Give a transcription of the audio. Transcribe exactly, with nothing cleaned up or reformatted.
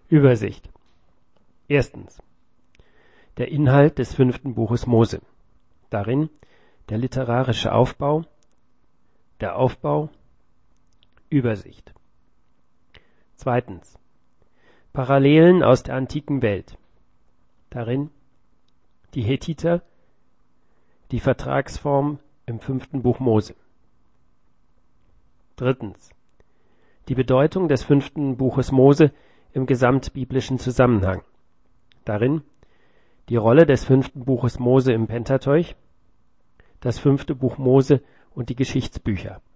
Übersicht. Erstens. Der Inhalt des fünften Buches Mose. Darin der literarische Aufbau, der Aufbau, Übersicht. Zweitens. Parallelen aus der antiken Welt. Darin die Hethiter, die Vertragsform im fünften Buch Mose. Drittens. Die Bedeutung des fünften Buches Mose im gesamtbiblischen Zusammenhang. Darin die Rolle des fünften Buches Mose im Pentateuch, das fünfte Buch Mose und die Geschichtsbücher.